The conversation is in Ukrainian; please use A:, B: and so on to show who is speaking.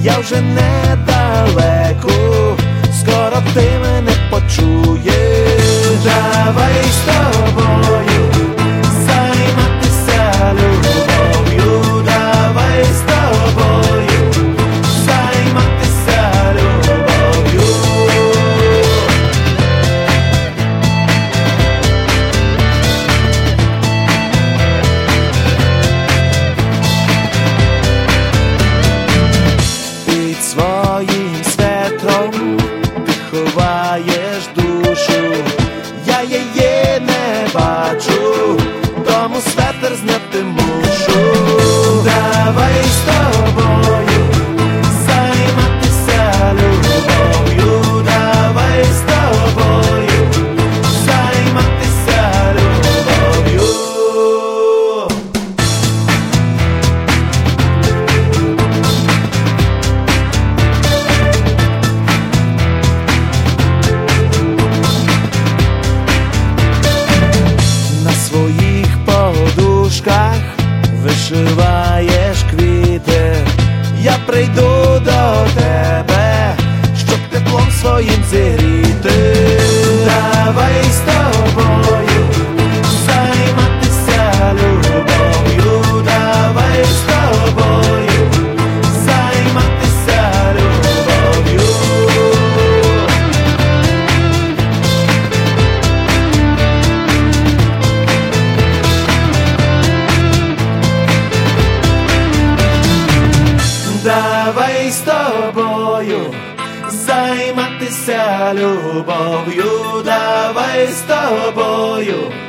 A: я вже недалеко, скоро ти мене почуєш. Давай з тобою займатися любов'ю, давай з тобою займатися любов'ю. Під своїм светром ти ховаєш душу, я її не бачу, тому светр зняти мушу. Давай з тобою займатися любов'ю, давай з тобою займатися любов'ю. На своїх подушках вишиваєш квіти, я прийду до тебе, щоб теплом своїм зігріти. Давай з тобою займатися любов'ю, давай з тобою займатися любов'ю. Давай з тобою займатися любов'ю, давай з тобою